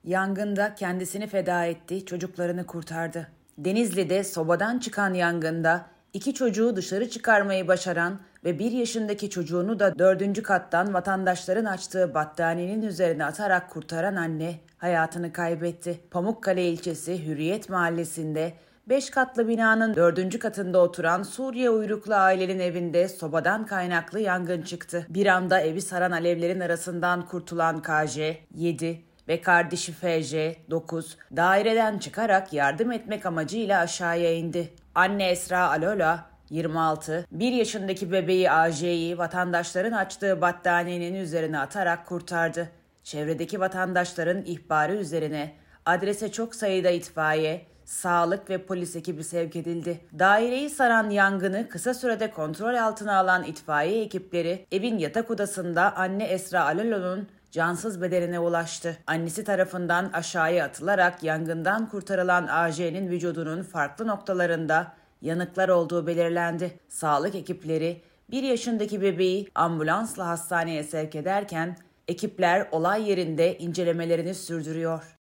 Yangında kendisini feda etti, çocuklarını kurtardı. Denizli'de sobadan çıkan yangında 2 çocuğu dışarı çıkarmayı başaran ve 1 yaşındaki çocuğunu da 4. kattan vatandaşların açtığı battaniyenin üzerine atarak kurtaran anne hayatını kaybetti. Pamukkale ilçesi Hürriyet Mahallesi'nde 5 katlı binanın 4. katında oturan Suriye uyruklu ailenin evinde sobadan kaynaklı yangın çıktı. Bir anda evi saran alevlerin arasından kurtulan KJ, 7 ve kardeşi FJ, 9, daireden çıkarak yardım etmek amacıyla aşağıya indi. Anne Esra Alola, 26, 1 yaşındaki bebeği AJ'yi vatandaşların açtığı battaniyenin üzerine atarak kurtardı. Çevredeki vatandaşların ihbarı üzerine adrese çok sayıda itfaiye, sağlık ve polis ekibi sevk edildi. Daireyi saran yangını kısa sürede kontrol altına alan itfaiye ekipleri evin yatak odasında anne Esra Alola'nın cansız bedenine ulaştı. Annesi tarafından aşağıya atılarak yangından kurtarılan AJ'nin vücudunun farklı noktalarında yanıklar olduğu belirlendi. Sağlık ekipleri 1 yaşındaki bebeği ambulansla hastaneye sevk ederken ekipler olay yerinde incelemelerini sürdürüyor.